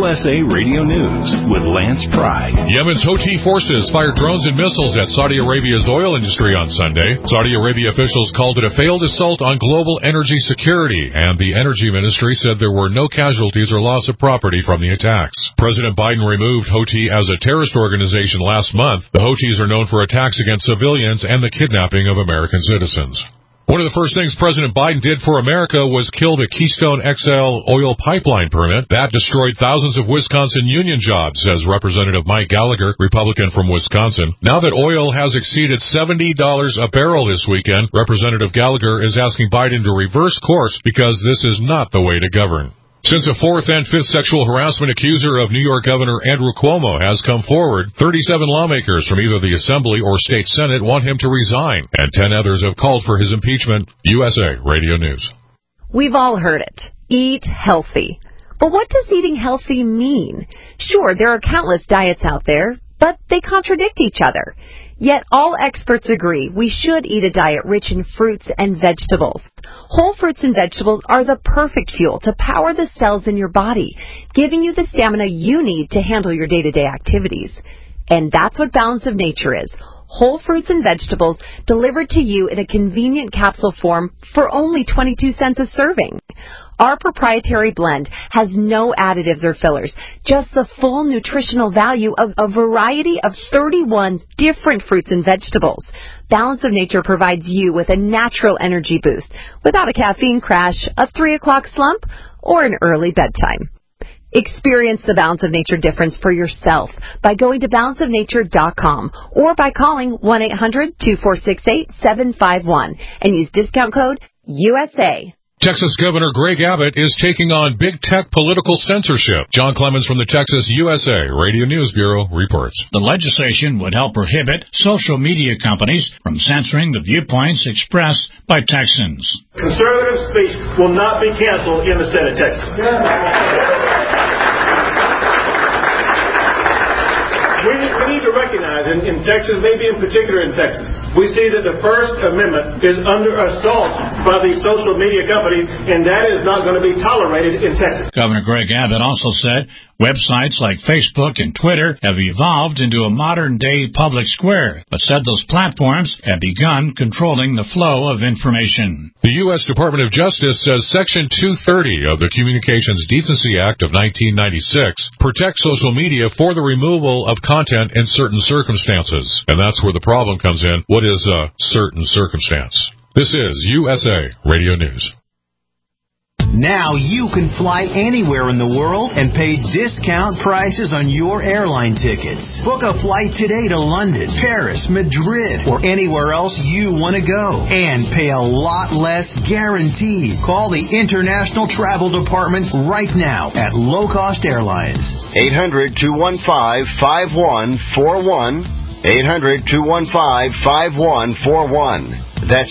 USA Radio News with Lance Pry. Yemen's Houthi forces fired drones and missiles at Saudi Arabia's oil industry on Sunday. Saudi Arabia officials called it a failed assault on global energy security, and the energy ministry said there were no casualties or loss of property from the attacks. President Biden removed Houthi as a terrorist organization last month. The Houthis are known for attacks against civilians and the kidnapping of American citizens. One of the first things President Biden did for America was kill the Keystone XL oil pipeline permit. That destroyed thousands of Wisconsin union jobs, says Representative Mike Gallagher, Republican from Wisconsin. Now that oil has exceeded $70 a barrel this weekend, Representative Gallagher is asking Biden to reverse course because this is not the way to govern. Since a fourth and fifth sexual harassment accuser of New York Governor Andrew Cuomo has come forward, 37 lawmakers from either the Assembly or State Senate want him to resign, and 10 others have called for his impeachment. USA Radio News. We've all heard it. Eat healthy. But what does eating healthy mean? Sure, there are countless diets out there, but they contradict each other. Yet all experts agree we should eat a diet rich in fruits and vegetables. Whole fruits and vegetables are the perfect fuel to power the cells in your body, giving you the stamina you need to handle your day-to-day activities. And that's what Balance of Nature is. Whole fruits and vegetables delivered to you in a convenient capsule form for only 22 cents a serving. Our proprietary blend has no additives or fillers, just the full nutritional value of a variety of 31 different fruits and vegetables. Balance of Nature provides you with a natural energy boost without a caffeine crash, a 3 o'clock slump, or an early bedtime. Experience the Balance of Nature difference for yourself by going to balanceofnature.com or by calling 1-800-2468-751 and use discount code USA. Texas Governor Greg Abbott is taking on big tech political censorship. John Clemens from the Texas USA Radio News Bureau reports. The legislation would help prohibit social media companies from censoring the viewpoints expressed by Texans. Conservative speech will not be canceled in the state of Texas. We need to recognize in Texas, maybe in particular in Texas, we see that the First Amendment is under assault by these social media companies, and that is not going to be tolerated in Texas. Governor Greg Abbott also said websites like Facebook and Twitter have evolved into a modern-day public square, but said those platforms have begun controlling the flow of information. The U.S. Department of Justice says Section 230 of the Communications Decency Act of 1996 protects social media for the removal of content in certain circumstances. And that's where the problem comes in. What is a certain circumstance? This is USA Radio News. Now you can fly anywhere in the world and pay discount prices on your airline tickets. Book a flight today to London, Paris, Madrid, or anywhere else you want to go. And pay a lot less guaranteed. Call the International Travel Department right now at Low Cost Airlines. 800-215-5141. 800-215-5141. That's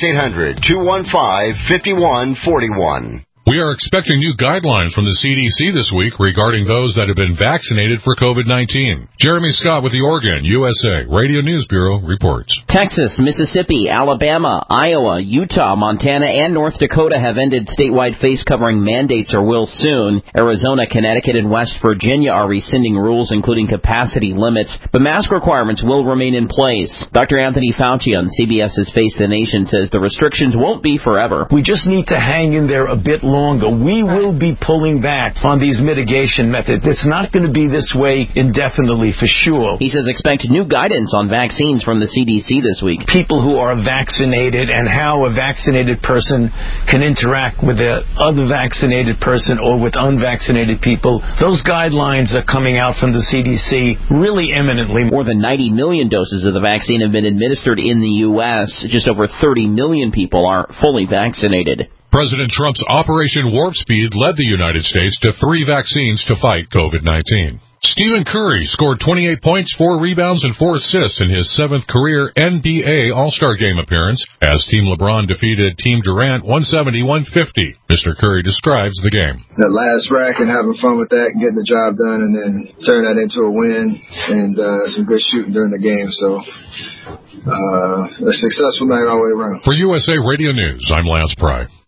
800-215-5141. We are expecting new guidelines from the CDC this week regarding those that have been vaccinated for COVID-19. Jeremy Scott with the Oregon USA Radio News Bureau reports. Texas, Mississippi, Alabama, Iowa, Utah, Montana, and North Dakota have ended statewide face-covering mandates or will soon. Arizona, Connecticut, and West Virginia are rescinding rules including capacity limits, but mask requirements will remain in place. Dr. Anthony Fauci on CBS's Face the Nation says the restrictions won't be forever. We just need to hang in there a bit longer. We will be pulling back on these mitigation methods. It's not going to be this way indefinitely for sure. He says expect new guidance on vaccines from the CDC this week. People who are vaccinated and how a vaccinated person can interact with the other vaccinated person or with unvaccinated people. Those guidelines are coming out from the CDC really imminently. More than 90 million doses of the vaccine have been administered in the U.S. Just over 30 million people are fully vaccinated. President Trump's Operation Warp Speed led the United States to 3 vaccines to fight COVID-19. Stephen Curry scored 28 points, 4 rebounds, and 4 assists in his 7th career NBA All-Star Game appearance as Team LeBron defeated Team Durant 170-150. Mr. Curry describes the game. The last racket, having fun with that, getting the job done, and then turn that into a win and some good shooting during the game. So a successful night all the way around. For USA Radio News, I'm Lance Pry.